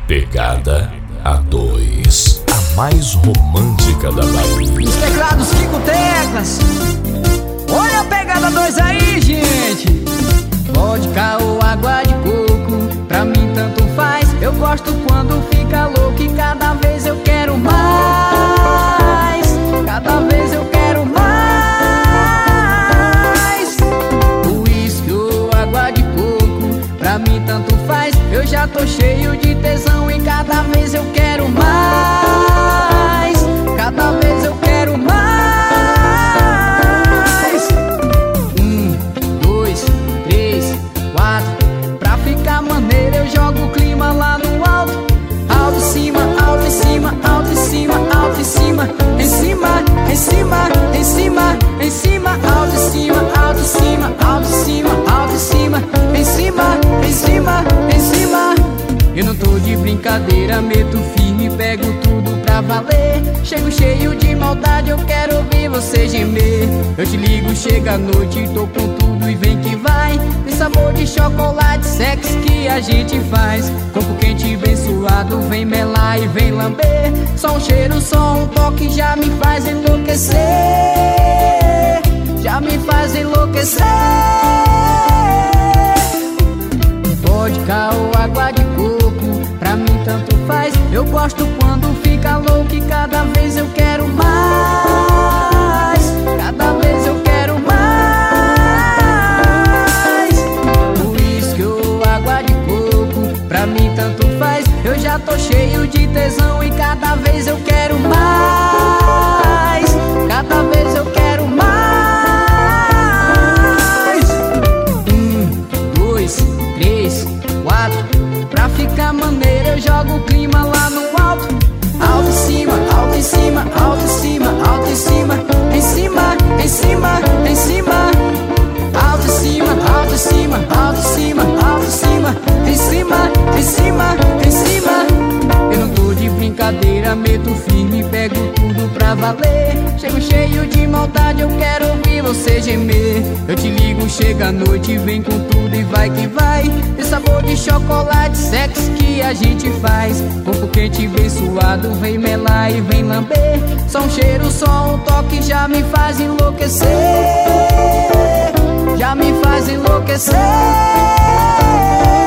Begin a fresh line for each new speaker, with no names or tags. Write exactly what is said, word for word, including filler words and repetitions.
Pegada A dois, a mais romântica da Bahia.
Os teclados, cinco teclas. Olha a pegada dois aí, gente. Vodka ou água de coco, pra mim tanto faz. Eu gosto quando fica louco e cada vez eu quero mais. Cada vez eu quero mais. Uísque ou água de coco, pra mim tanto faz. Eu já tô cheio de tesão e cada vez eu quero mais. Cada vez eu quero mais. Um, dois, três, quatro. Pra ficar maneiro eu jogo o clima lá no alto. Alto em cima, alto em cima, alto em cima, alto em cima. Em cima, em cima, em cima, em cima. Alto em cima, alto em cima, alto em cima, alto em cima. Em cima, em cima, em cima. Eu não tô de brincadeira, meto firme, pego tudo pra valer. Chego cheio de maldade, eu quero ouvir você gemer. Eu te ligo, chega a noite, tô com tudo e vem que vai. Tem sabor de chocolate, sexo que a gente faz. Corpo quente, bem suado, vem melar e vem lamber. Só um cheiro, só um toque já me faz enlouquecer. Já me faz enlouquecer. Vodka ou água de coco, pra mim tanto faz. Eu gosto quando fica louco e cada vez eu quero mais. Cada vez eu quero mais. Uísque ou água de coco, pra mim tanto faz. Eu já tô cheio de tesão e cada vez eu quero mais. Cada vez eu quero mais. Pra ficar maneiro eu jogo o clima lá no alto. Alto em cima, alto em cima, alto em cima, alto em cima. Em cima, em cima, em cima. Alto em cima, alto em cima, alto em cima, alto em cima. Em cima, em cima, em cima. Eu não tô de brincadeira, meto firme, pego tudo pra valer. Chego cheio de maldade, eu quero ouvir você gemer. Eu te ligo, chega a noite, vem com tudo e vai que vai. Tem sabor de chocolate, sexo que a gente faz. Corpo quente, bem suado, vem melar e vem lamber. Só um cheiro, só um toque já me faz enlouquecer. Já me faz enlouquecer.